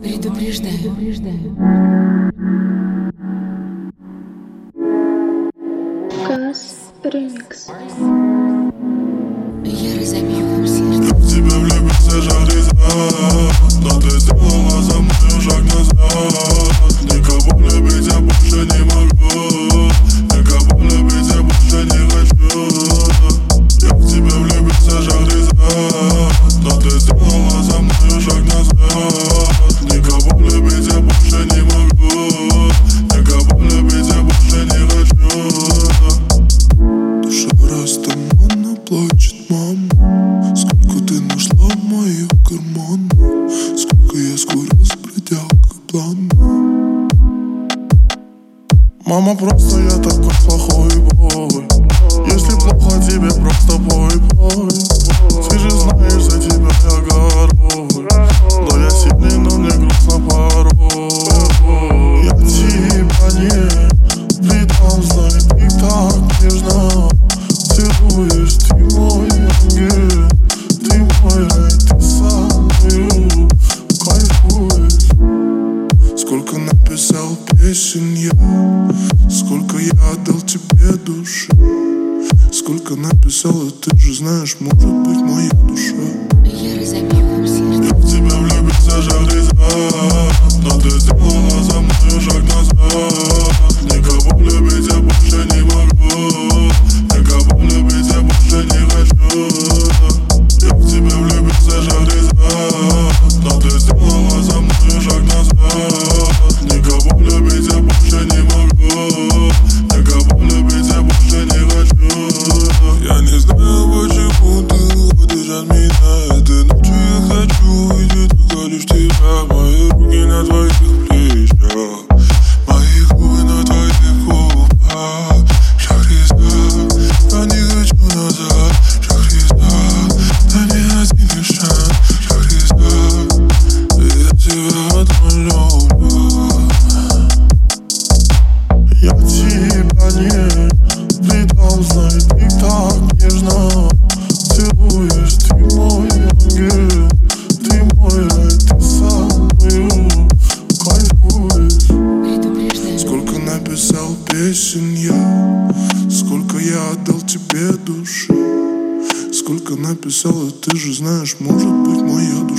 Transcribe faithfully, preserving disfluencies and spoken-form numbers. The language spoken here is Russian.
Предупреждаю. Газ ремикс. Я разобью вам сердце. В тебя влюбился жариза, но ты сделала за мной шаг назад. Никого любить я больше не могу, никого любить я больше не хочу. Я в тебя влюбился жариза, но ты сделала за мной шаг назад. Никого любить я больше не могу, никого любить я больше не хочу. Душа растамана плачет, мама. Сколько ты нашла в моих карманах, сколько я скурил с пределка плана. Мама, просто я такой плохой бой. Если плохо тебе, просто бой, бой. Ты же знаешь, за тебя я горой. Но я сильный, но мне грустно порой. Я тебя не предам, знай, ты так нежна. Целуешь, ты мой ангел, ты мой рай, ты со мною кайфуешь. Сколько написал песен я, сколько я отдал тебе души. Сколько написал, и ты же знаешь, может быть, моя душа. Я разобью вам сердце. Я в тебя влюбился, жариза, но ты сделала за мной шаг назад. Никого любить я больше не могу, никого любить я больше не хочу. Я в тебя влюбился, жариза, но ты сделала за мной шаг назад. Никого любить я больше не могу, никого любить я больше не хочу. Я не знаю, почему ты уходишь от меня. Этой ночью я хочу увидеть только лишь тебя. Мои руки на твоих плечах, мои губы на твоих губах. Шахризад, я не хочу назад. Шахризад, дай мне один лишь шанс. Шахризад, я тебя отмолю. Я тебя не предам, знай, ты так нежна. Целуешь, ты мой ангел, ты мой рай, ты со мною кайфуешь. Предупреждаю. Сколько написал песен я, сколько я отдал тебе души. Сколько написал, и ты же знаешь, может быть, моя душа.